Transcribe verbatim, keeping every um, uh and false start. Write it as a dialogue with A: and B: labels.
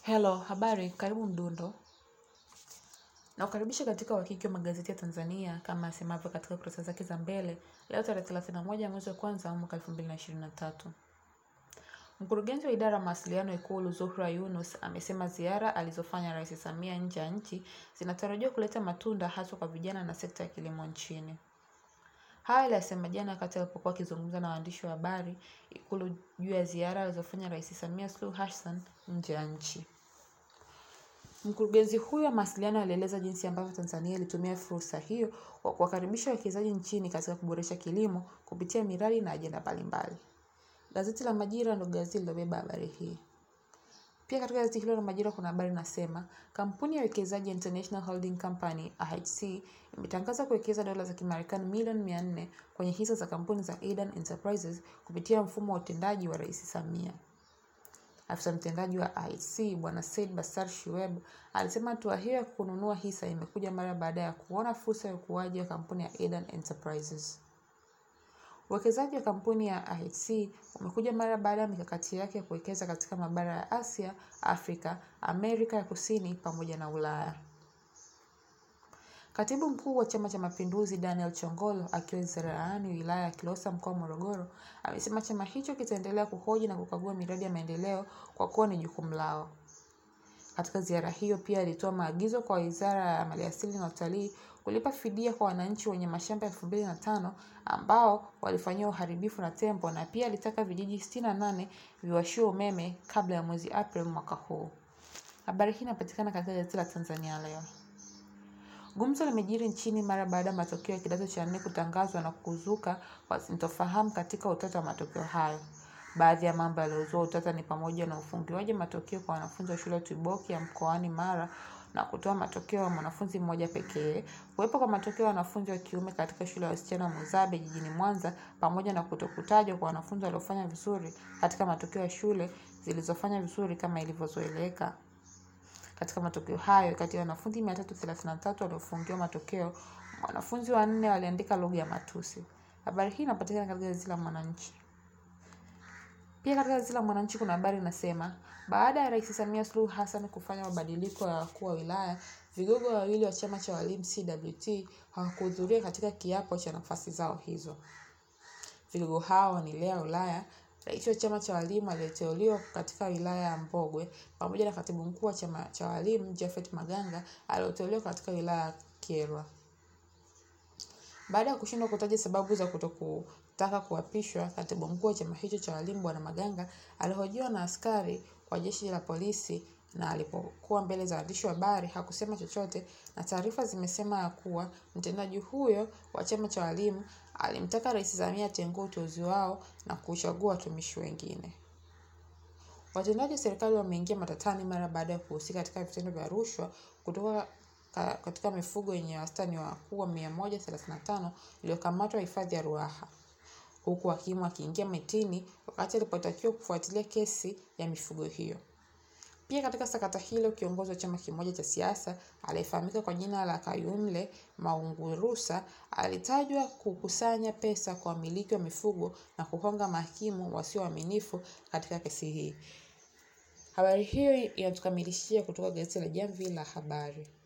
A: Hello, habari, karibu Mdundo. Na kukaribisha katika uhakiki wa magazeti ya Tanzania kama asemavyo katika kurasa zake za mbele leo tarehe thelathini na moja mwezi wa kwanza mwaka elfu mbili na ishirini na tatu. Mkurugenzi wa idara ya mawasiliano Ikulu Zuhra Yunus amesema ziara alizofanya Rais Samia nje ya nchi zinatarajiwa kuleta matunda hasa kwa vijana na sekta ya kilimo nchini. Haya aliyasema jana wakati alipokuwa akizungumza na waandishi wa habari Ikulu juu ya ziara alizofanya Rais Samia Suluhu Hassan nje ya nchi. Mkurugenzi huyo wa mawasiliano alieleza jinsi ambavyo Tanzania ilitumia fursa hiyo kwa kuwakaribisha wawekezaji nchini katika kuboresha kilimo kupitia miradi na ajenda mbalimbali. Gazeti la Majira ndio gazeti lililobeba habari hii. Pia katika gazeti hilo la Majira kuna habari inasema kampuni ya uwekezaji International Holding Company I H C imetangaza kuwekeza dola za Kimarekani milioni mia nne kwenye hisa za kampuni za Eden Enterprises kupitia mfumo wa utendaji wa Rais Samia. Afisa mtendaji wa I H C Bwana Said Basar Shueb alisema hatua hiyo ya kununua hisa imekuja mara baada ya kuona fursa ya ukuaji wa kampuni ya Eden Enterprises. Uwekezaji wa kampuni ya I H C umekuja mara baada ya mikakati yake ya kuwekeza katika mabara ya Asia, Afrika, Amerika ya Kusini pamoja na Ulaya. Katibu mkuu wa Chama cha Mapinduzi Daniel Chongolo akiwa ziarani wilaya ya Kilosa mkoa wa Morogoro amesema chama hicho kitaendelea kuhoji na kukagua miradi ya maendeleo kwa kuwa ni jukumu lao. Katika ziara hiyo pia alitoa maagizo kwa Wizara ya Maliasili na Utalii kulipa fidia kwa wananchi wenye mashamba elfu mbili na tano ambao walifanyia uharibifu na tembo, na pia alitaka vijiji sitini na nane viwashiwe umeme kabla ya mwezi Aprili mwaka huu. Habari hii inapatikana katika gazeti la Tanzania Leo. Gumzo limejiri nchini mara baada ya matokeo ya kidato cha nne kutangazwa na kuzuka kwa sintofahamu katika utata wa matokeo hayo. Baadhi ya mambo yaliyozua utata ni pamoja na ufungiwaji matokeo kwa wanafunzi wa shule ya Tuiboki ya mkoani Mara na kutoa matokeo ya mwanafunzi mmoja pekee, kuwepo kwa matokeo ya wanafunzi wa kiume katika shule ya wasichana Muzabe jijini Mwanza, pamoja na kutokutajwa kwa wanafunzi waliofanya vizuri katika matokeo ya shule zilizofanya vizuri kama ilivyozoeleka. Katika matokeo hayo, kati ya wanafunzi mia tatu thelathini na tatu waliofungiwa matokeo, wanafunzi wanne waliandika lugha ya matusi. Habari hii inapatikana katika gazeti la Mwananchi. Pia katika gazeti la Mwananchi kuna habari inasema baada ya Rais Samia Suluhu Hassan kufanya mabadiliko ya wakuu wa wilaya, vigogo wawili wa chama cha walimu C W T hawakuhudhuria katika kiapo cha nafasi zao hizo. Vigogo hao ni Lea Ulaya, rais wa chama cha walimu aliyeteuliwa katika wilaya ya Mbogwe, pamoja na katibu mkuu wa chama cha walimu Jafet Maganga aliyeteuliwa katika wilaya ya Kyerwa. Baada ya kushindwa kutaja sababu za kutokutaka kuapishwa, katibu mkuu wa chama hicho cha walimu Bwana Maganga alihojiwa na askari kwa jeshi la polisi, na alipokuwa mbele za waandishi wa habari hakusema chochote, na taarifa zimesema ya kuwa mtendaji huyo wa chama cha walimu alimtaka Rais Samia atengue uteuzi wao na kuchagua watumishi wengine. Watendaji wa serikali wameingia matatani mara baada ya kuhusika katika vitendo vya rushwa kutoka katika mifugo yenye wastani wa kuwa mia moja thelathini na tano iliyokamatwa hifadhi ya Ruaha, huku hakimu akiingia mitini wakati alipotakiwa kufuatilia kesi ya mifugo hiyo. Pia katika sakata hilo, kiongozi wa chama kimoja cha siasa aliyefahamika kwa jina la Kayumle Maungurusa alitajwa kukusanya pesa kwa wamiliki wa mifugo na kuhonga mahakimu wasio waaminifu katika kesi hii. Habari hiyo inatukamilishia kutoka gazeti la Jamvi la Habari.